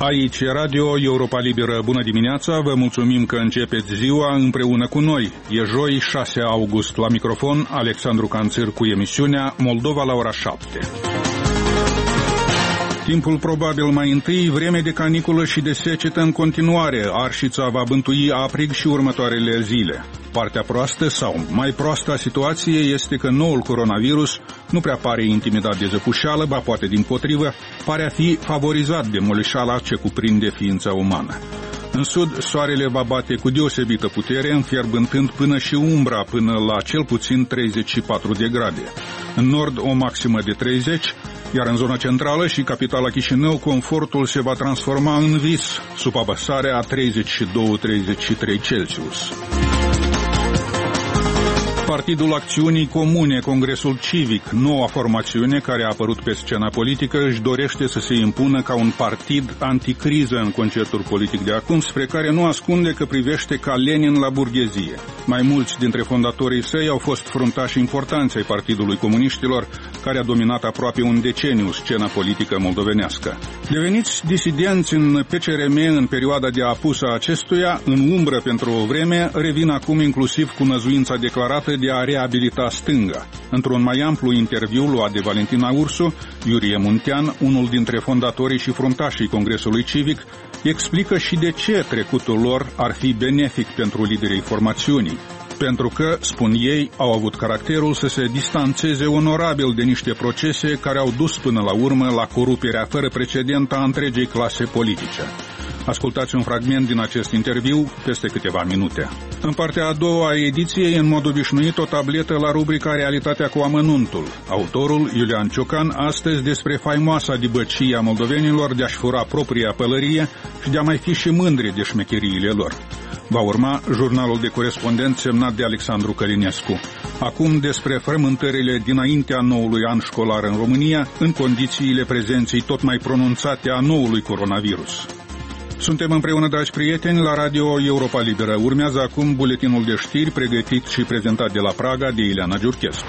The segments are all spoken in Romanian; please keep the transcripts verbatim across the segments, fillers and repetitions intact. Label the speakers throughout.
Speaker 1: Aici Radio Europa Liberă. Bună dimineața, vă mulțumim că începeți ziua împreună cu noi. E joi, șase august, la microfon Alexandru Canțir cu emisiunea Moldova la ora șapte. Timpul probabil mai întâi, vreme de caniculă și de secetă în continuare. Arșița va bântui aprig și următoarele zile. Partea proastă sau mai proastă a situației este că noul coronavirus nu prea pare intimidat de zăpușeală, ba poate dimpotrivă, pare a fi favorizat de moleșala ce cuprinde ființa umană. În sud, soarele va bate cu deosebită putere, înfierbântând până și umbra până la cel puțin treizeci și patru de grade. În nord, o maximă de treizeci, iar în zona centrală și capitala Chișinău, confortul se va transforma în vis, sub apăsarea a treizeci și doi treizeci și trei Celsius. Partidul Acțiunii Comune, Congresul Civic, noua formațiune care a apărut pe scena politică, își dorește să se impună ca un partid anticriză în concertul politic de acum, spre care nu ascunde că privește ca Lenin la burghezie. Mai mulți dintre fondatorii săi au fost fruntași importanți ai Partidului Comuniștilor, care a dominat aproape un deceniu scena politică moldovenească. Deveniți disidenți în P C R M în perioada de apus a acestuia, în umbră pentru o vreme, revin acum inclusiv cu năzuința declarată de a reabilita stânga. Într-un mai amplu interviu luat de Valentina Ursu, Iurie Muntean, unul dintre fondatorii și fruntașii Congresului Civic, explică și de ce trecutul lor ar fi benefic pentru liderii formațiunii. Pentru că, spun ei, au avut caracterul să se distanțeze onorabil de niște procese care au dus până la urmă la coruperea fără precedent a întregii clase politice. Ascultați un fragment din acest interviu peste câteva minute. În partea a doua a ediției, în mod obișnuit, o tabletă la rubrica Realitatea cu amănuntul. Autorul, Iulian Ciocan, astăzi despre faimoasa dibăcie a moldovenilor de a-și fura propria pălărie și de a mai fi și mândri de șmecheriile lor. Va urma jurnalul de corespondent semnat de Alexandru Călinescu. Acum despre frământările dinaintea noului an școlar în România, în condițiile prezenței tot mai pronunțate a noului coronavirus. Suntem împreună, dragi prieteni, la Radio Europa Liberă. Urmează acum buletinul de știri pregătit și prezentat de la Praga de Ileana Giurchescu.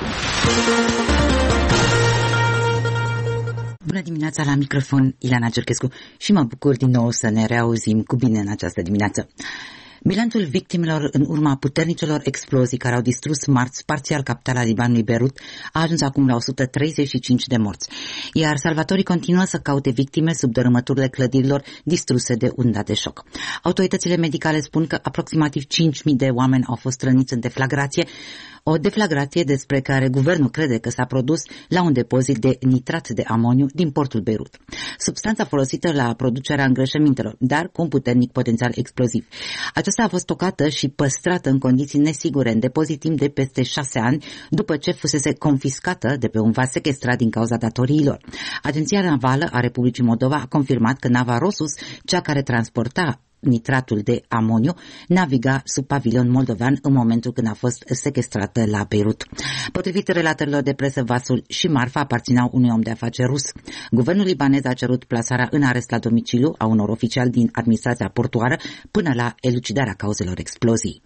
Speaker 2: Bună dimineața, la microfon Ileana Giurchescu și mă bucur din nou să ne reauzim cu bine în această dimineață. Bilanțul victimelor în urma puternicelor explozii care au distrus marți parțial capitala Libanului, Beirut, a ajuns acum la o sută treizeci și cinci de morți, iar salvatorii continuă să caute victime sub dărâmăturile clădirilor distruse de unda de șoc. Autoritățile medicale spun că aproximativ cinci mii de oameni au fost răniți în deflagrație, o deflagrație despre care guvernul crede că s-a produs la un depozit de nitrat de amoniu din portul Beirut. Substanța folosită la producerea îngrășămintelor, dar cu un puternic potențial exploziv. Aceasta a fost stocată și păstrată în condiții nesigure în depozit timp de peste șase ani, după ce fusese confiscată de pe un vas sequestrat din cauza datoriilor. Agenția Navală a Republicii Moldova a confirmat că nava Rosus, cea care transporta nitratul de amoniu, naviga sub pavilion moldovean în momentul când a fost sequestrată la Beirut. Potrivit relatărilor de presă, vasul și marfa aparțineau unui om de afaceri rus. Guvernul libanez a cerut plasarea în arest la domiciliu a unor oficiali din administrația portuară până la elucidarea cauzelor exploziei.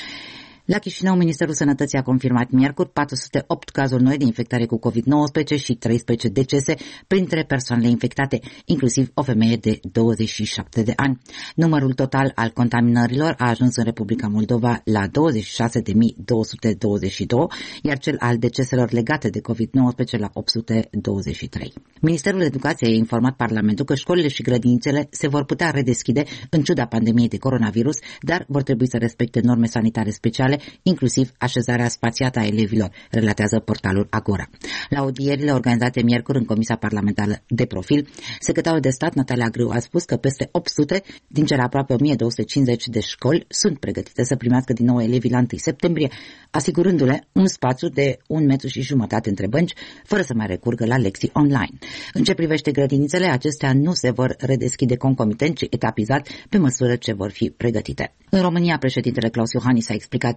Speaker 2: La Chișinău, Ministerul Sănătății a confirmat miercuri patru sute opt cazuri noi de infectare cu covid nouăsprezece și treisprezece decese printre persoanele infectate, inclusiv o femeie de douăzeci și șapte de ani. Numărul total al contaminărilor a ajuns în Republica Moldova la douăzeci și șase de mii două sute douăzeci și doi, iar cel al deceselor legate de covid nouăsprezece la opt sute douăzeci și trei. Ministerul Educației a informat Parlamentul că școlile și grădinițele se vor putea redeschide în ciuda pandemiei de coronavirus, dar vor trebui să respecte norme sanitare speciale, inclusiv așezarea spațiată a elevilor, relatează portalul Agora. La audierile organizate miercuri în Comisia Parlamentară de Profil, secretarul de stat Natalia Grâu a spus că peste opt sute din cele aproape o mie două sute cincizeci de școli sunt pregătite să primească din nou elevii la întâi septembrie, asigurându-le un spațiu de un metru și jumătate între bănci, fără să mai recurgă la lecții online. În ce privește grădinițele, acestea nu se vor redeschide concomitent, ci etapizat pe măsură ce vor fi pregătite. În România, președintele Claus Iohannis a explicat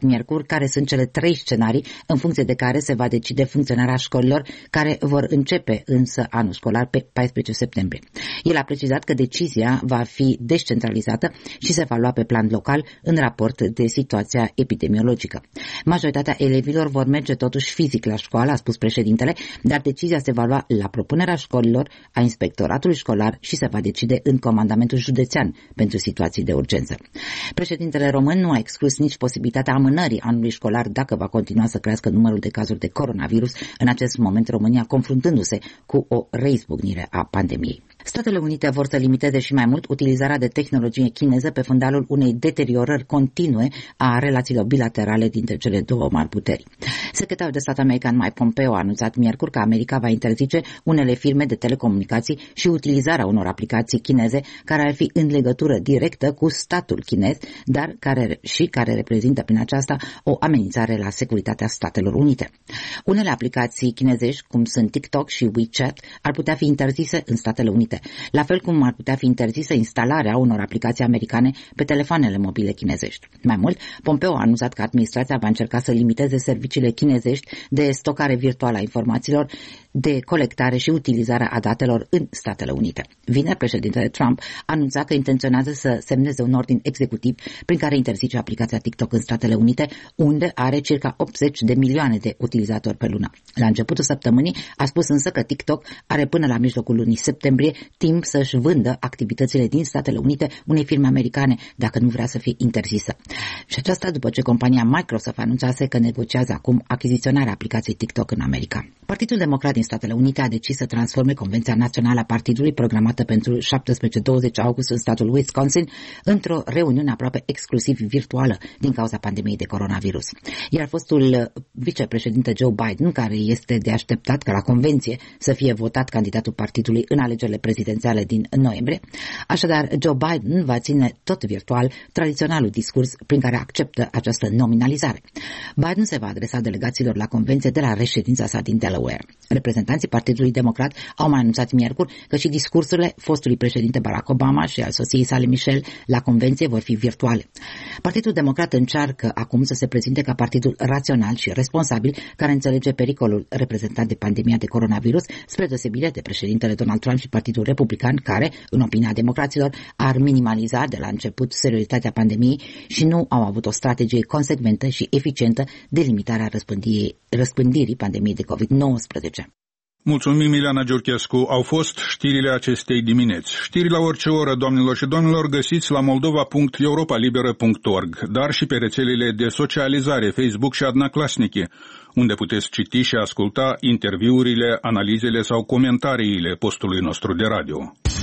Speaker 2: miercuri care sunt cele trei scenarii în funcție de care se va decide funcționarea școlilor care vor începe însă anul școlar pe paisprezece septembrie. El a precizat că decizia va fi descentralizată și se va lua pe plan local în raport de situația epidemiologică. Majoritatea elevilor vor merge totuși fizic la școală, a spus președintele, dar decizia se va lua la propunerea școlilor, a inspectoratului școlar și se va decide în comandamentul județean pentru situații de urgență. Președintele român nu a exclus nici posibilitatea amânării anului școlar dacă va continua să crească numărul de cazuri de coronavirus, în acest moment România confruntându-se cu o reizbucnire a pandemiei. Statele Unite vor să limiteze și mai mult utilizarea de tehnologie chineză pe fundalul unei deteriorări continue a relațiilor bilaterale dintre cele două mari puteri. Secretarul de stat american Mike Pompeo a anunțat miercuri că America va interzice unele firme de telecomunicații și utilizarea unor aplicații chineze care ar fi în legătură directă cu statul chinez, dar care și care reprezintă prin aceasta o amenințare la securitatea Statelor Unite. Unele aplicații chinezești, cum sunt TikTok și WeChat, ar putea fi interzise în Statele Unite, la fel cum ar putea fi interzisă instalarea unor aplicații americane pe telefoanele mobile chinezești. Mai mult, Pompeo a anunțat că administrația va încerca să limiteze serviciile chinezești de stocare virtuală a informațiilor, de colectare și utilizarea a datelor în Statele Unite. Vineri, președintele Trump anunța că intenționează să semneze un ordin executiv prin care interzice aplicația TikTok în Statele Unite, unde are circa optzeci de milioane de utilizatori pe lună. La începutul săptămânii a spus însă că TikTok are până la mijlocul lunii septembrie timp să-și vândă activitățile din Statele Unite unei firme americane, dacă nu vrea să fie interzisă. Și aceasta după ce compania Microsoft anunțase că negociază acum achiziționarea aplicației TikTok în America. Partidul Democrat din Statele Unite a decis să transforme Convenția Națională a Partidului, programată pentru șaptesprezece douăzeci august în statul Wisconsin, într-o reuniune aproape exclusiv virtuală din cauza pandemiei de coronavirus. Iar fostul vicepreședinte Joe Biden, care este de așteptat ca la convenție să fie votat candidatul partidului în alegerile prezidențiale din noiembrie, așadar Joe Biden va ține tot virtual tradiționalul discurs prin care acceptă această nominalizare. Biden se va adresa delegaților la convenție de la reședința sa din Delaware. Reprezentanții Partidului Democrat au mai anunțat miercuri că și discursurile fostului președinte Barack Obama și al soției sale Michelle la convenție vor fi virtuale. Partidul Democrat încearcă acum să se prezinte ca partidul rațional și responsabil care înțelege pericolul reprezentat de pandemia de coronavirus, spre deosebire de președintele Donald Trump și Partidul Republican, care, în opinia democraților, ar minimaliza de la început seriozitatea pandemiei și nu au avut o strategie consecventă și eficientă de limitare a răspândirii, răspândirii pandemiei de covid nouăsprezece.
Speaker 1: Mulțumim, Ileana Giurchescu. Au fost știrile acestei dimineți. Știri la orice oră, doamnelor și domnilor, găsiți la moldova punct europa liberă punct org, dar și pe rețelele de socializare Facebook și Adnaclasnici, unde puteți citi și asculta interviurile, analizele sau comentariile postului nostru de radio.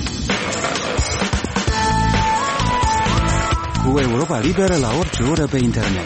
Speaker 3: Cu Europa Liberă la orice oră pe internet.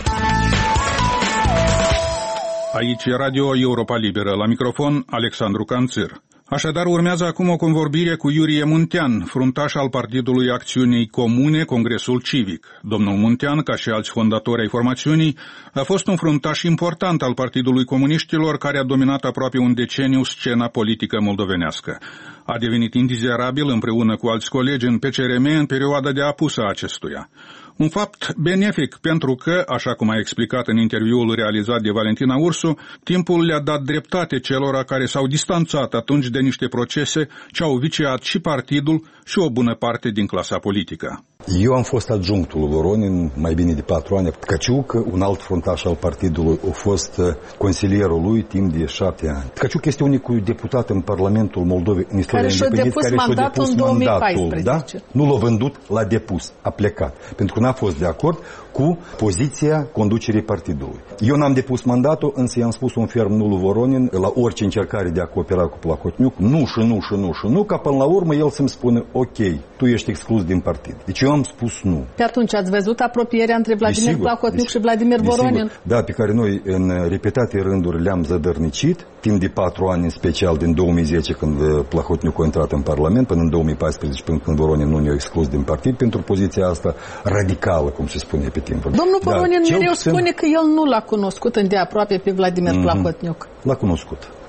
Speaker 1: Aici e Radio Europa Liberă, la microfon Alexandru Canțir. Așadar, urmează acum o convorbire cu Iurie Muntean, fruntaș al Partidului Acțiunii Comune, Congresul Civic. Domnul Muntean, ca și alți fondatori ai formațiunii, a fost un fruntaș important al Partidului Comuniștilor, care a dominat aproape un deceniu scena politică moldovenească. A devenit indizerabil împreună cu alți colegi în P C R M în perioada de apusă a acestuia. Un fapt benefic pentru că, așa cum a explicat în interviul realizat de Valentina Ursu, timpul le-a dat dreptate celora care s-au distanțat atunci de niște procese ce au viciat și partidul și o bună parte din clasa politică.
Speaker 4: Eu am fost adjunctul lui Voronin mai bine de patru ani. Tkăciuc, un alt fruntaș al partidului, a fost consilierul lui timp de șapte ani. Tkăciuc este unicul deputat în Parlamentul Moldovei în istoria independenței care și-a depus
Speaker 5: în două mii paisprezece.
Speaker 4: Da? Nu l-a vândut, l-a depus, a plecat. Pentru că n-a fost de acord cu poziția conducerii partidului. Eu n-am depus mandatul, însă i-am spus un ferm nu lui Voronin la orice încercare de a coopera cu Plahotniuc, nu și nu și nu și nu, ca până la urmă el să-mi spună ok, tu ești exclus din partid. Deci eu am spus nu.
Speaker 5: Pe atunci ați văzut apropierea între Vladimir desigur, Plahotniuc și Vladimir Voronin?
Speaker 4: Da, pe care noi în repetate rânduri le-am zădărnicit, timp de patru ani, în special din două mii zece, când Plahotniuc a intrat în Parlament, până în două mii paisprezece, până când Voronin nu ne-a exclus din partid, pentru poziția asta radicală, cum se spune pe timpul.
Speaker 5: Domnul Voronin mereu spune că el nu l-a cunoscut îndeaproape pe Vladimir mm-hmm. Plahotniuc.
Speaker 4: L-a cunoscut.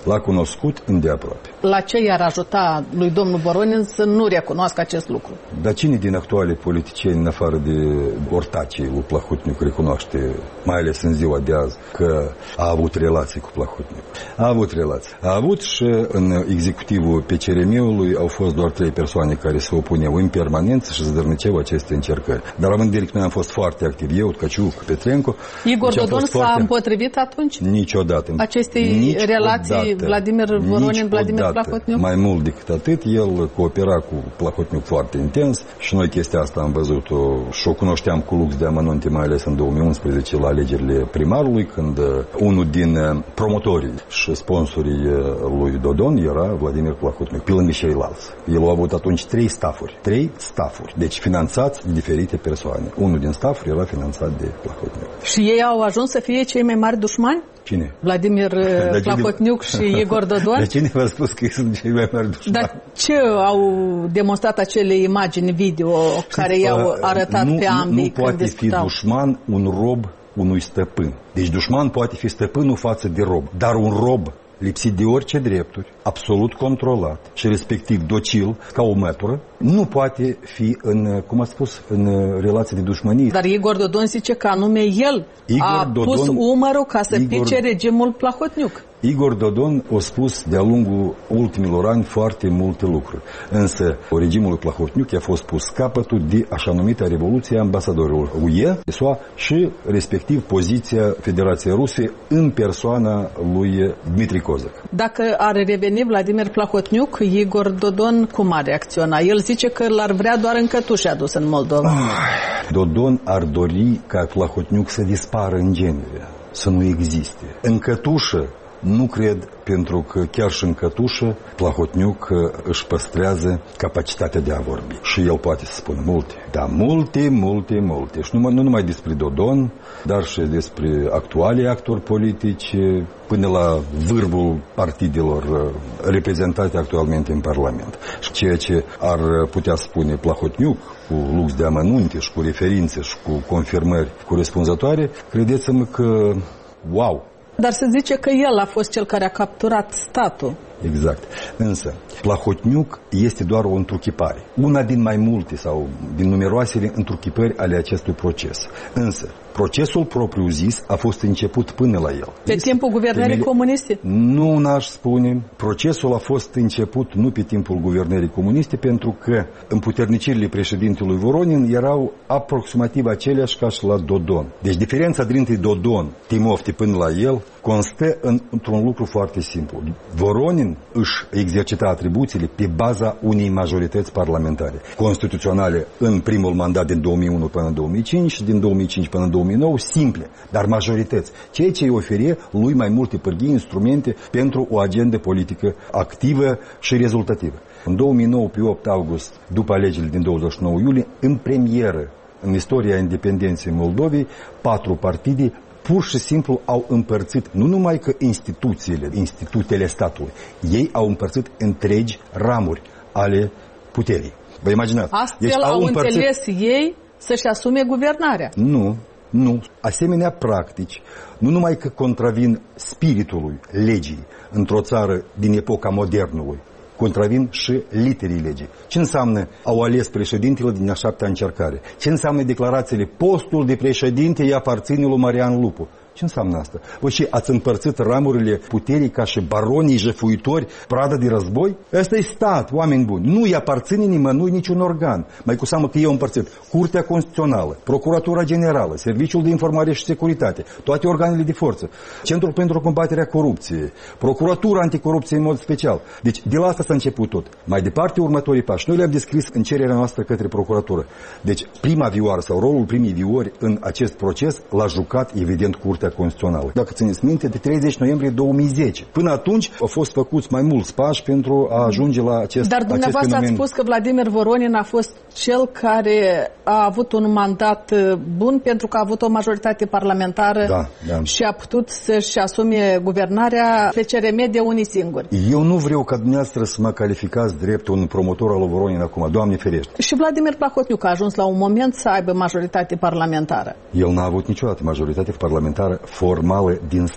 Speaker 4: L-a cunoscut îndeaproape.
Speaker 5: La ce i-ar ajuta lui domnul Voronin să nu recunoască acest lucru?
Speaker 4: Dar cine din actuale politicieni, în afară de ortacii lui Plahotniuc, recunoaște, mai ales în ziua de azi, că a avut relații cu Plahotniuc? A avut relații. A avut și în executivul P C R M-ului au fost doar trei persoane care se opuneau în permanență și zdărniceau aceste încercări. Dar având de că noi am fost foarte activi, eu, Tcaciuc, Petrenco...
Speaker 5: Igor Dodon s-a foarte... împotrivit atunci?
Speaker 4: Niciodată.
Speaker 5: Acestei niciodată. relații Vladimir Voronin, Vladimir Plahotniuc?
Speaker 4: Mai mult decât atât, el coopera cu Plahotniuc foarte intens și noi chestia asta am văzut-o și o cunoșteam cu lux de amănunte, mai ales în două mii unsprezece la alegerile primarului, când unul din promotorii și sponsorii lui Dodon era Vladimir Plahotniuc, pe lângă ceilalți. El a avut atunci trei stafuri, trei stafuri, deci finanțați de diferite persoane. Unul din stafuri era finanțat de Plahotniuc.
Speaker 5: Și ei au ajuns să fie cei mai mari dușmani?
Speaker 4: Cine?
Speaker 5: Vladimir Plahotniuc și Igor Dodon?
Speaker 4: De cine v-a spus că ei sunt cei mai mari dușmani?
Speaker 5: Dar ce au demonstrat acele imagini video care i-au arătat
Speaker 4: nu,
Speaker 5: pe ambii
Speaker 4: nu
Speaker 5: când
Speaker 4: poate
Speaker 5: discutau?
Speaker 4: fi dușman un rob unui stăpân. Deci dușman poate fi stăpânul față de rob. Dar un rob lipsit de orice drepturi, absolut controlat și respectiv docil, ca o mătură, nu poate fi în, cum a spus, în relație de dușmănie.
Speaker 5: Dar Igor Dodon zice că anume el Igor a Dodon, pus umărul ca să Igor, pice regimul Plahotniuc.
Speaker 4: Igor Dodon a spus de-a lungul ultimilor ani foarte multe lucruri. Însă regimul Plahotniuc a fost pus capătul de așa numita Revoluție a ambasadorilor U E, S U A și respectiv poziția Federației Ruse în persoana lui Dmitri Kozak.
Speaker 5: Dacă ar reveni Vladimir Plahotniuc, Igor Dodon cum ar reacționa? El zice că l-ar vrea doar în cătușe adus în Moldova.
Speaker 4: Ah, Dodon ar dori ca Plahotniuc să dispară în genere, să nu existe. În cătușă nu cred, pentru că chiar și în cătușă Plahotniuc își păstrează capacitatea de a vorbi. Și el poate să spună multe. Da, multe, multe, multe. Și nu, nu numai despre Dodon, dar și despre actualii actori politici, până la vârful partidelor reprezentate actualmente în Parlament. Și ceea ce ar putea spune Plahotniuc, cu lux de amănunte și cu referințe și cu confirmări corespunzătoare, credeți-mă că, wow!
Speaker 5: Dar se zice că el a fost cel care a capturat statul.
Speaker 4: Exact. Însă, Plahotniuc este doar o întruchipare. Una din mai multe sau din numeroasele întruchipări ale acestui proces. Însă, procesul propriu-zis a fost început până la el.
Speaker 5: Pe este timpul guvernării temele... comuniste?
Speaker 4: Nu n-aș spune. Procesul a fost început nu pe timpul guvernării comuniste, pentru că împuternicirile președintelui Voronin erau aproximativ aceleași ca și la Dodon. Deci diferența dintre Dodon, Timofte până la el, constă în, într-un lucru foarte simplu. Voronin își exercita atribuțiile pe baza unei majorități parlamentare constituționale în primul mandat din două mii unu până în două mii cinci și din două mii cinci până în două mii nouă, simple, dar majorități. Ceea ce îi oferie lui mai multe pârghii, instrumente pentru o agendă politică activă și rezultativă. În două mii nouă, pe opt august, după alegerile din douăzeci și nouă iulie, în premieră, în istoria independenței Moldovei, patru partide pur și simplu au împărțit, nu numai că instituțiile, institutele statului, ei au împărțit întregi ramuri ale puterii. Vă imaginați?
Speaker 5: Astfel deci, au, au împărțit... înțeles ei să-și asume guvernarea.
Speaker 4: Nu, nu. Asemenea practici, nu numai că contravin spiritului legii într-o țară din epoca modernului, contravin și literii legii. Ce înseamnă au ales președintele din a șaptea încercare? Ce înseamnă declarațiile? Postul de președinte îi aparține lui Marian Lupu. Ce înseamnă asta? Voi și ați împărțit ramurile puterii ca și baronii jefuitori, pradă de război? Ăsta e stat, oameni buni. Nu îi aparține nimănui niciun organ. Mai cu seamă că eu împărțit Curtea Constituțională, Procuratura Generală, Serviciul de Informare și Securitate, toate organele de forță, Centrul pentru Combaterea Corupției, Procuratura Anticorupție în mod special. Deci de la asta s-a început tot. Mai departe, următorii pași. Noi le-am descris în cererea noastră către procuratură. Deci prima vioară sau rolul primii viori în acest proces l-a jucat evident Curtea Constituțională. Dacă țineți minte, de treizeci noiembrie două mii zece. Până atunci au fost făcuți mai mulți pași pentru a ajunge la acest
Speaker 5: Dar dumneavoastră ați spus că Vladimir Voronin a fost cel care a avut un mandat bun pentru că a avut o majoritate parlamentară
Speaker 4: da, da.
Speaker 5: și a putut să-și asume guvernarea pe C R M de unii singuri.
Speaker 4: Eu nu vreau ca dumneavoastră să mă calificați drept un promotor al lui Voronin acum, Doamne ferește.
Speaker 5: Și Vladimir Plahotniuc a ajuns la un moment să aibă majoritate parlamentară.
Speaker 4: El n-a avut niciodată majoritate parlamentară formală din start.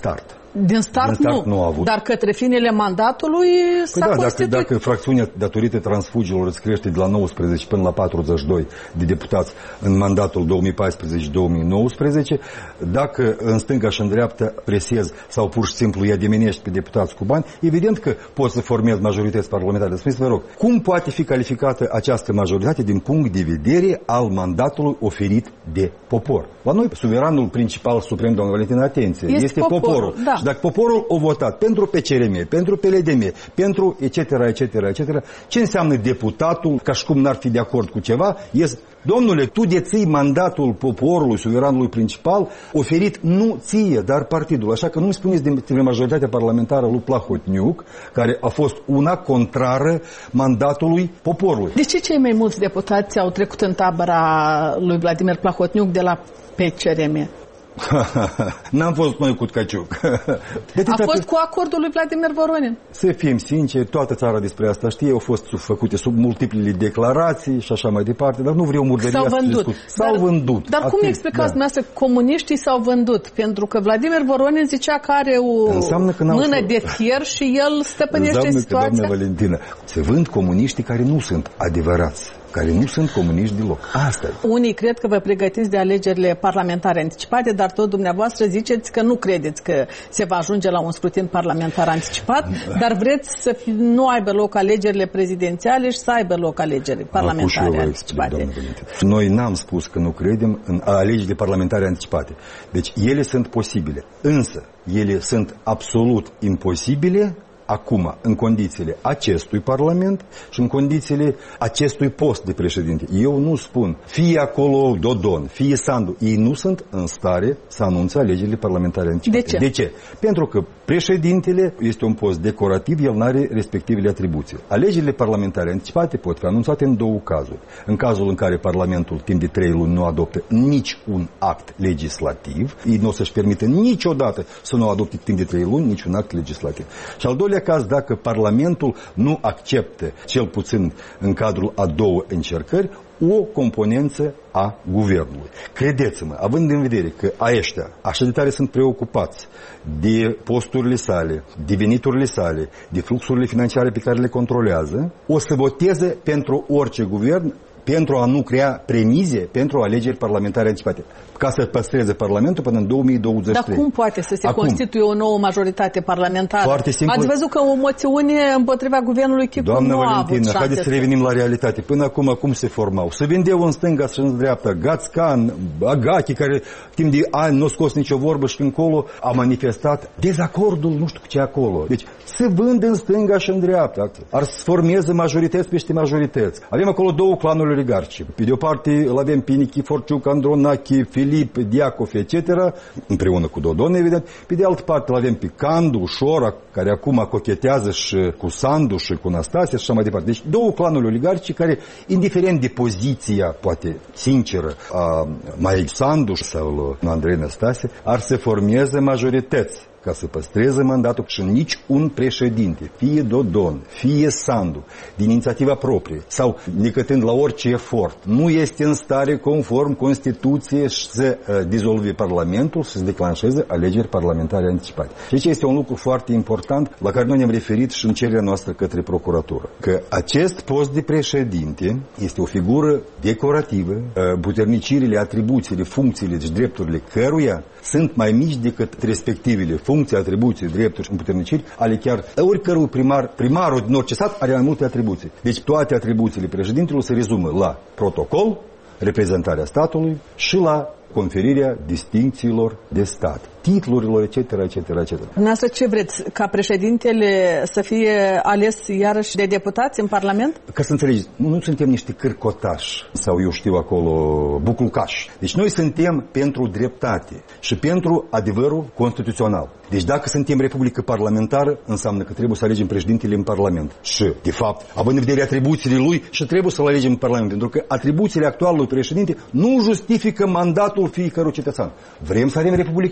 Speaker 5: Din start,
Speaker 4: Din start
Speaker 5: nu,
Speaker 4: nu a avut.
Speaker 5: Dar către finele mandatului s-a
Speaker 4: Păi da,
Speaker 5: constituit.
Speaker 4: dacă, dacă fracțiunea datorită transfugiilor îți crește de la nouăsprezece până la patruzeci și doi de deputați în mandatul două mii paisprezece două mii nouăsprezece, dacă în stânga și în dreapta presezi sau pur și simplu îi ademinești pe deputați cu bani, evident că poți să formezi majorități parlamentare. Spuneți, vă rog, cum poate fi calificată această majoritate din punct de vedere al mandatului oferit de popor? La noi, suveranul principal suprem, doamnă Valentina, atenție, este, este poporul. poporul. Da. Și dacă poporul a votat pentru P C R M, pentru P L D M, pentru et cetera, et cetera, et cetera, ce înseamnă deputatul, ca și cum n-ar fi de acord cu ceva, este, domnule, tu deții mandatul poporului, suveranului principal, oferit nu ție, dar partidul. Așa că nu-mi spuneți de majoritatea parlamentară lui Plahotniuc, care a fost una contrară mandatului poporului.
Speaker 5: De ce cei mai mulți deputați au trecut în tabăra lui Vladimir Plahotniuc de la P C R M?
Speaker 4: N-am fost noi cu Tcaciuc.
Speaker 5: A fost cu acordul lui Vladimir Voronin.
Speaker 4: Să fim sinceri, toată țara despre asta știe, au fost făcute sub multiplele declarații și așa mai departe, dar nu vreau murdăria
Speaker 5: S-au vândut.
Speaker 4: S-au
Speaker 5: dar,
Speaker 4: vândut.
Speaker 5: Dar cum explicați dumneavoastră că comuniștii s-au vândut? Pentru că Vladimir Voronin zicea că are o mână de fier și el stăpânește
Speaker 4: Înseamnă
Speaker 5: situația.
Speaker 4: Că, doamne Valentina, se vând comuniștii care nu sunt adevărați, care nu sunt comuniști deloc. Asta e.
Speaker 5: Unii cred că vă pregătiți de alegerile parlamentare anticipate, dar tot dumneavoastră ziceți că nu credeți că se va ajunge la un scrutin parlamentar anticipat, dar vreți să fi, nu aibă loc alegerile prezidențiale și să aibă loc alegeri parlamentare anticipate.
Speaker 4: Noi n-am spus că nu credem în alegerile parlamentare anticipate. Deci ele sunt posibile, însă ele sunt absolut imposibile acum, în condițiile acestui Parlament și în condițiile acestui post de președinte. Eu nu spun, fie acolo Dodon, fie Sandu, ei nu sunt în stare să anunțe alegerile parlamentare anticipate.
Speaker 5: De ce?
Speaker 4: De ce? Pentru că președintele este un post decorativ, el nu are respectivele atribuții. Alegerile parlamentare anticipate pot fi anunțate în două cazuri. În cazul în care Parlamentul timp de trei luni nu adoptă nici un act legislativ, ei nu o să-și permită niciodată să nu adopte timp de trei luni niciun act legislativ. Și al doilea caz, dacă Parlamentul nu acceptă, cel puțin în cadrul a două încercări, o componență a guvernului. Credeți-mă, având în vedere că aceștia așa de tare sunt preocupați de posturile sale, de veniturile sale, de fluxurile financiare pe care le controlează, o să voteze pentru orice guvern pentru a nu crea premize pentru alegeri parlamentare anticipate, ca să păstreze Parlamentul până în două mii douăzeci și trei.
Speaker 5: Dar cum poate să se
Speaker 4: Acum,
Speaker 5: constituie o nouă majoritate parlamentară?
Speaker 4: Foarte simplu.
Speaker 5: Ați văzut că o moțiune împotriva guvernului Chicu
Speaker 4: Doamna
Speaker 5: nu a avut
Speaker 4: Valentina,
Speaker 5: șanse.
Speaker 4: haideți să revenim la realitate. Până acum, cum se formau? Se vindeau în stânga și în dreapta. Gațcan, Agachi, care timp de ani nu a scos nicio vorbă și încolo a manifestat dezacordul, nu știu ce acolo. Deci se vând în stânga și în dreapta. Ar să formeze majorități peste majorități. Avem acolo două clanuri oligarci. Pe de o parte îl avem pe Nichiforciuc, Andronache, Filip, Diacov, et cetera, împreună cu Dodon, evident. Pe de altă parte îl avem pe Candu, Șora, care acum cochetează și cu Sandu și cu Năstase și așa mai departe. Deci două clanuri oligarci care, indiferent de poziția, poate sinceră, a mai Sandu sau Andrei Năstase, ar să formeze majorități ca să păstreze mandatul și nici un președinte, fie Dodon, fie Sandu, din inițiativa proprie sau necătând la orice efort, nu este în stare conform Constituției să uh, dizolve Parlamentul și să declanșeze alegeri parlamentare anticipate. Deci este un lucru foarte important la care noi ne-am referit și în cererea noastră către procuratură. Că acest post de președinte este o figură decorativă, uh, puternicirile, atribuțiile, funcțiile și drepturile căruia sunt mai mici decât respectivele funcții, atribuții, drepturi și împuterniciri ale chiar oricărui primar, primarul din orice stat are mai multe atribuții. Deci toate atribuțiile președintelui se rezumă la protocol, reprezentarea statului și la conferirea distincțiilor de stat, titlurilor, et cetera, et cetera, et cetera.
Speaker 5: Dumneavoastră ce vreți? Ca președintele să fie ales iarăși de deputați în Parlament?
Speaker 4: Ca să înțelegeți, nu, nu suntem niște cârcotași sau eu știu acolo buclucași. Deci noi suntem pentru dreptate și pentru adevărul constituțional. Deci dacă suntem republică parlamentară, înseamnă că trebuie să alegem președintele în Parlament. Și, de fapt, având în vedere atribuțiile lui, și trebuie să-l alegem în Parlament, pentru că atribuțiile actualului președinte nu justifică mandatul fiecărui cetățean. Vrem să avem republică prezidențială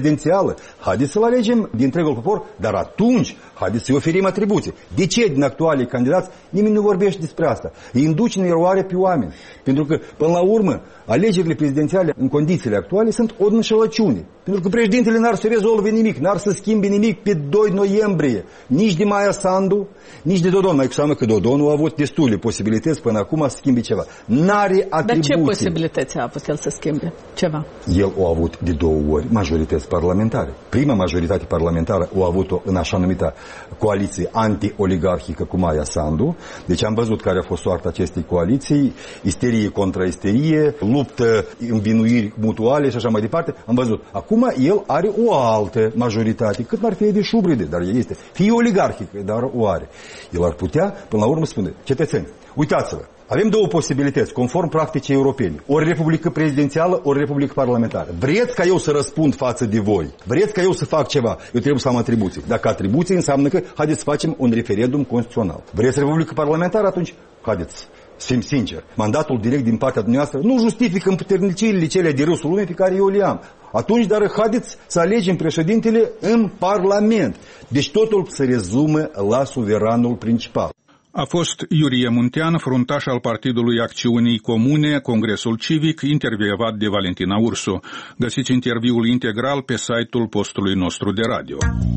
Speaker 4: prezidențială, haideți să-l alegem din întregul popor, dar atunci haideți să-i oferim atribuții. De ce din actualii candidați nimeni nu vorbește despre asta? Îi induce în eroare pe oameni. Pentru că, până la urmă, alegerile prezidențiale în condițiile actuale sunt o înșelăciune. Pentru că președintele n-ar să rezolve nimic, n-ar să schimbe nimic pe doi noiembrie. Nici de Maia Sandu, nici de Dodon. Mai cu seamă că Dodon a avut destule posibilități până acum să schimbe ceva. N-are atribuții.
Speaker 5: Dar ce posibilități a avut el să schimbe ceva?
Speaker 4: El a avut de două ori majorități parlamentare. Prima majoritate parlamentară a avut-o în așa numită coaliție anti-oligarhică cu Maia Sandu. Deci am văzut care a fost soarta acestei coaliții, isterie contra isterie, luptă, învinuiri mutuale și așa mai departe. Am văzut. Acum el are o altă majoritate, cât n-ar fi de șubride, dar el este. Fie oligarhică, dar o are. El ar putea, până la urmă, spune, cetățeni, uitați-vă, avem două posibilități, conform practicii europene. Ori republică prezidențială, ori republică parlamentară. Vreți ca eu să răspund față de voi? Vreți ca eu să fac ceva? Eu trebuie să am atribuții. Dacă atribuții înseamnă că haideți să facem un referendum constituțional. Vreți republică parlamentară? Atunci haideți să fim sinceri. Mandatul direct din partea dumneavoastră nu justifică împuternicirile cele de râsul lumii pe care eu le am. Atunci, dar haideți să alegem președintele în Parlament. Deci totul se rezumă la suveranul principal.
Speaker 1: A fost Iurie Muntean, fruntaș al Partidului Acțiunii Comune, Congresul Civic, intervievat de Valentina Ursu. Găsiți interviul integral pe site-ul postului nostru de radio.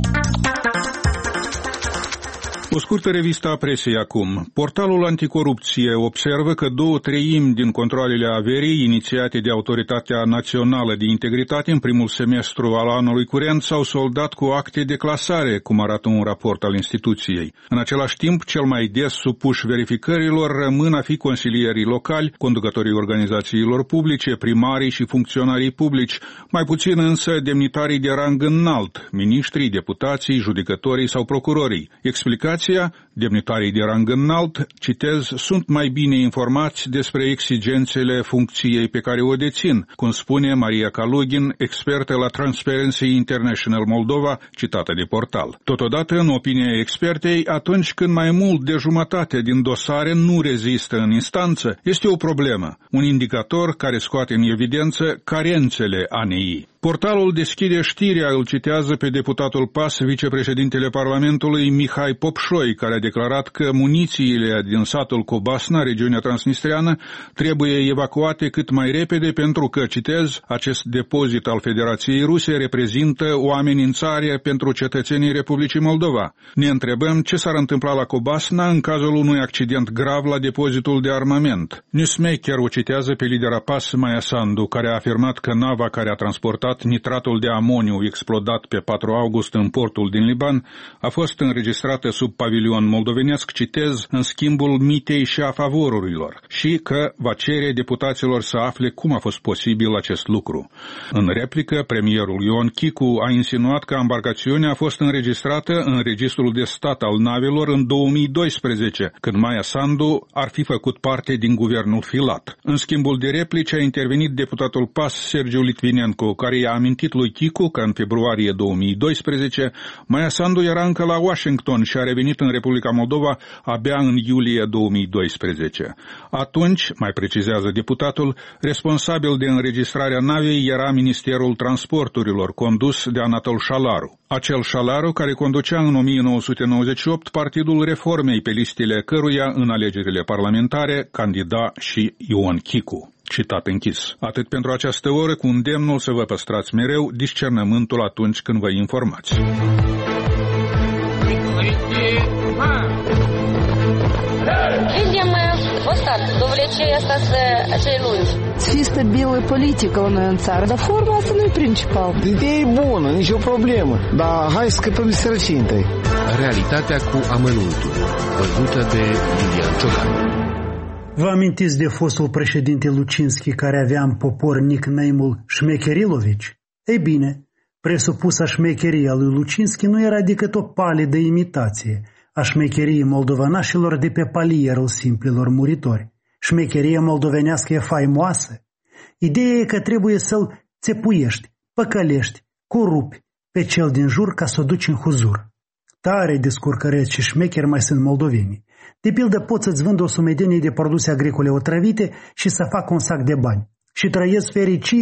Speaker 1: O scurtă revistă a presei acum. Portalul Anticorupție observă că două treimi din controalele averii inițiate de Autoritatea Națională de Integritate în primul semestru al anului curent s-au soldat cu acte de clasare, cum arată un raport al instituției. În același timp, cel mai des supuși verificărilor rămân a fi consilierii locali, conducătorii organizațiilor publice, primarii și funcționarii publici, mai puțin însă demnitarii de rang înalt, miniștrii, deputații, judecătorii sau procurorii. Explicați demnitarii de rang înalt, citez, sunt mai bine informați despre exigențele funcției pe care o dețin, cum spune Maria Kalugin, expertă la Transparency International Moldova, citată de portal. Totodată, în opinia expertei, atunci când mai mult de jumătate din dosare nu rezistă în instanță, este o problemă, un indicator care scoate în evidență carențele A N I. Portalul deschide știrea, îl citează pe deputatul P A S, vicepreședintele Parlamentului Mihai Popșoi, care a declarat că munițiile din satul Cobasna, regiunea transnistreană, trebuie evacuate cât mai repede pentru că, citez, acest depozit al Federației Ruse reprezintă o amenințare pentru cetățenii Republicii Moldova. Ne întrebăm ce s-ar întâmpla la Cobasna în cazul unui accident grav la depozitul de armament. Newsmaker o citează pe lidera P A S, Maia Sandu, care a afirmat că nava care a transportat nitratul de amoniu explodat pe patru august în portul din Liban a fost înregistrată sub pavilion moldovenesc, citez, în schimbul mitei și a favorurilor și că va cere deputaților să afle cum a fost posibil acest lucru. În replică, premierul Ion Chicu a insinuat că embarcațiunea a fost înregistrată în registrul de stat al navelor în două mii doisprezece, când Maia Sandu ar fi făcut parte din guvernul Filat. În schimbul de replici a intervenit deputatul P A S Sergiu Litvinenko, care i-a amintit lui Chicu că în februarie două mii doisprezece Maia Sandu era încă la Washington și a revenit în Republica Moldova abia în iulie două mii doisprezece. Atunci, mai precizează deputatul, responsabil de înregistrarea navei era Ministerul Transporturilor, condus de Anatol Șalaru. Acel Șalaru care conducea în o mie nouă sute nouăzeci și opt Partidul Reformei, pe listele căruia în alegerile parlamentare candida și Ion Chicu. Citat închis. Atât pentru această oră, cu îndemnul să vă păstrați mereu discernământul atunci când vă informați.
Speaker 6: Видим вот так, довлечение acei lungi.
Speaker 7: Să fie stabilă politică la noi în țară, dar forma asta nu e principal.
Speaker 8: Ideea e bună, nicio problemă, dar hai să scăpăm de sărăcie întâi.
Speaker 9: Realitatea cu amănuntul, văzută de Lilian Ciocan.
Speaker 10: Vă amintiți de fostul președinte Lucinski care avea în popor nickname-ul Șmecherilovici? Ei bine, presupusa șmecherie a lui Lucinski nu era decât o palidă imitație a șmecheriei moldovănașilor de pe palierul simplilor muritori. Șmecheria moldovenească e faimoasă. Ideea e că trebuie să-l țepuiești, păcălești, corupi pe cel din jur ca să o duci în huzur. Tare descurcăreți și șmecheri mai sunt moldovenii. De pildă pot să-ți vând o sumedenie de produse agricole otrăvite și să fac un sac de bani. Și trăiesc fericiți,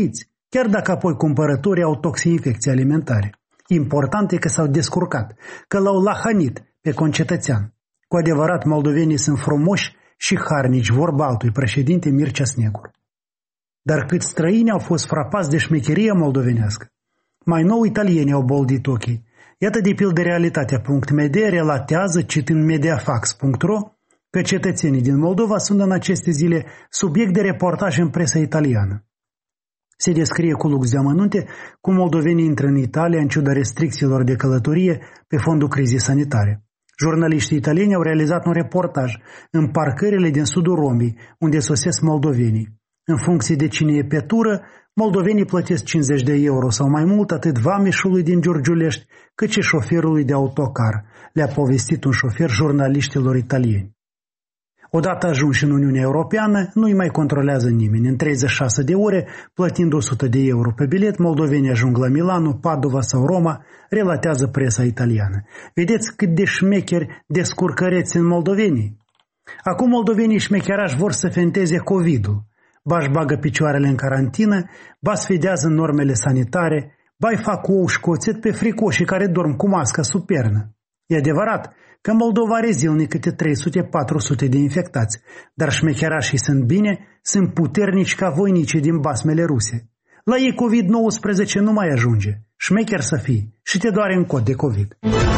Speaker 10: chiar dacă apoi cumpărătorii au toxinfecții alimentare. Important e că s-au descurcat, că l-au lahanit pe concetățean. Cu adevărat, moldovenii sunt frumoși și harnici, vorba altui președinte Mircea Snegur. Dar cât străini au fost frapați de șmecherie moldovenească. Mai nou, italienii au boldit ochii. Iată de pildă realitatea punct m d relatează, citând mediafax punct ro, că cetățenii din Moldova sunt în aceste zile subiect de reportaj în presa italiană. Se descrie cu lux de amănunte cum moldovenii intră în Italia în ciuda restricțiilor de călătorie pe fondul crizei sanitare. Jurnaliștii italieni au realizat un reportaj în parcările din sudul Romei, unde sosesc moldovenii. În funcție de cine e pe tură, moldovenii plătesc cincizeci de euro sau mai mult atât vameșului din Giurgiulești, cât și șoferului de autocar, le-a povestit un șofer jurnaliștilor italieni. Odată ajunși în Uniunea Europeană, nu-i mai controlează nimeni. În treizeci și șase de ore, plătind o sută de euro pe bilet, moldovenii ajung la Milano, Padova sau Roma, relatează presa italiană. Vedeți cât de șmecheri descurcăreți în moldovenii? Acum moldovenii șmecherași vor să fenteze COVID-ul. Ba-și bagă picioarele în carantină, ba sfidează normele sanitare, ba-i fac ou și coțet pe fricoșii care dorm cu masca sub pernă. E adevărat că Moldova are zilnic câte trei sute patru sute de infectați, dar șmecherașii sunt bine, sunt puternici ca voinicii din basmele ruse. La ei covid nouăsprezece nu mai ajunge. Șmecher să fii și te doare în cod de COVID.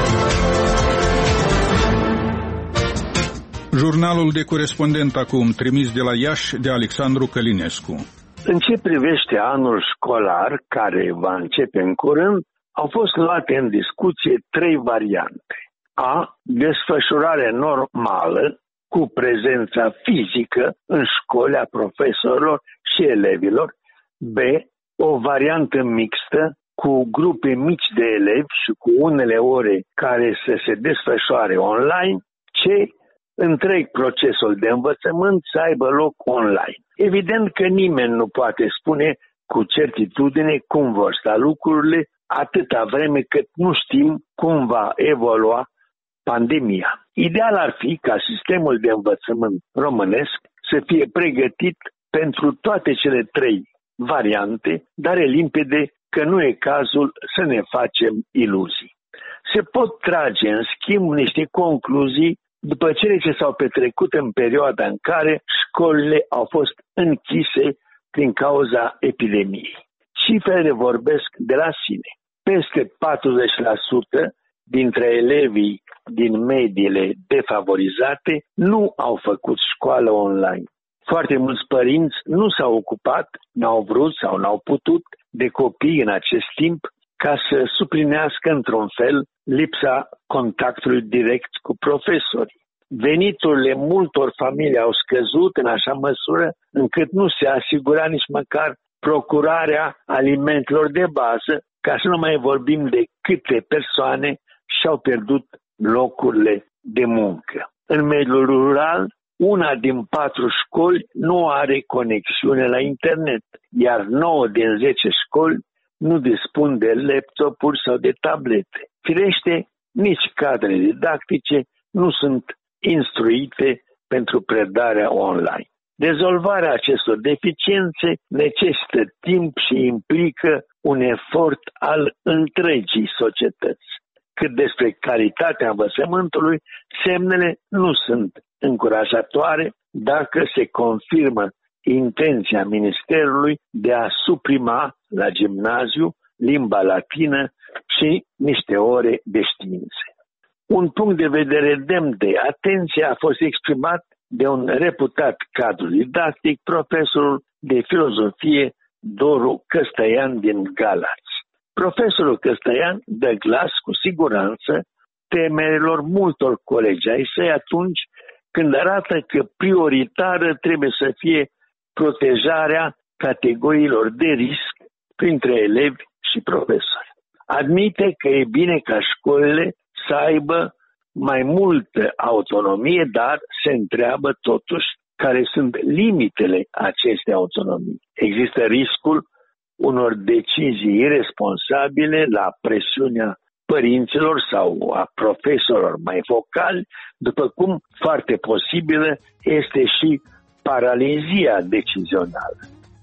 Speaker 1: Jurnalul de corespondent acum, trimis de la Iași de Alexandru Călinescu.
Speaker 11: În ce privește anul școlar, care va începe în curând, au fost luate în discuție trei variante. A. Desfășurare normală, cu prezența fizică în școli a profesorilor și elevilor. B. O variantă mixtă, cu grupe mici de elevi și cu unele ore care să se desfășoare online. C. Întreg procesul de învățământ să aibă loc online. Evident că nimeni nu poate spune cu certitudine cum vor sta lucrurile, atâta vreme cât nu știm cum va evolua pandemia. Ideal ar fi ca sistemul de învățământ românesc să fie pregătit pentru toate cele trei variante, dar e limpede că nu e cazul să ne facem iluzii. Se pot trage, în schimb, niște concluzii după cele ce s-au petrecut în perioada în care școlile au fost închise din cauza epidemiei. Cifrele vorbesc de la sine. Peste patruzeci la sută dintre elevii din mediile defavorizate nu au făcut școală online. Foarte mulți părinți nu s-au ocupat, n-au vrut sau n-au putut de copii în acest timp ca să suplinească într-un fel lipsa contactului direct cu profesorii. Veniturile multor familii au scăzut în așa măsură încât nu se asigura nici măcar procurarea alimentelor de bază, ca să nu mai vorbim de câte persoane și-au pierdut locurile de muncă. În mediul rural, una din patru școli nu are conexiune la internet, iar nouă din zece școli nu dispun de laptopuri sau de tablete. Firește, nici cadre didactice nu sunt instruite pentru predarea online. Rezolvarea acestor deficiențe necesită timp și implică un efort al întregii societăți. Cât despre calitatea învățământului, semnele nu sunt încurajatoare dacă se confirmă intenția Ministerului de a suprima la gimnaziu limba latină și niște ore de științe. Un punct de vedere demn de atenție a fost exprimat de un reputat cadru didactic, profesorul de filozofie Doru Căstăian din Galați. Profesorul Căstăian dă glas cu siguranță temerilor multor colegi ai săi atunci când arată că prioritară trebuie să fie protejarea categoriilor de risc printre elevi și profesori. Admite că e bine ca școlile să aibă mai multă autonomie, dar se întreabă totuși care sunt limitele acestei autonomii. Există riscul unor decizii irresponsabile la presiunea părinților sau a profesorilor mai vocali, după cum foarte posibilă este și paralizia decizională.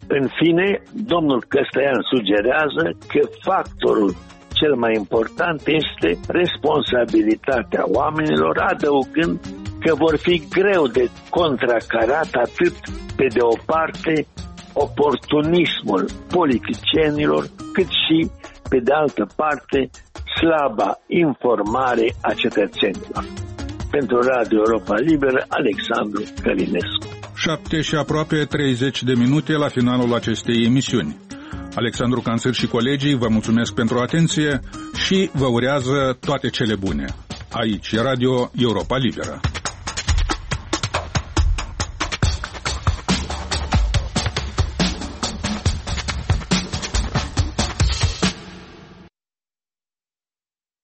Speaker 11: În fine, domnul Căstăian sugerează că factorul cel mai important este responsabilitatea oamenilor, adăugând că vor fi greu de contracarat atât pe de o parte oportunismul politicienilor, cât și pe de altă parte slaba informare a cetățenilor. Pentru Radio Europa Liberă, Alexandru Călinescu.
Speaker 1: Șapte și aproape treizeci de minute la finalul acestei emisiuni. Alexandru Canțir și colegii vă mulțumesc pentru atenție și vă urează toate cele bune. Aici e Radio Europa Liberă.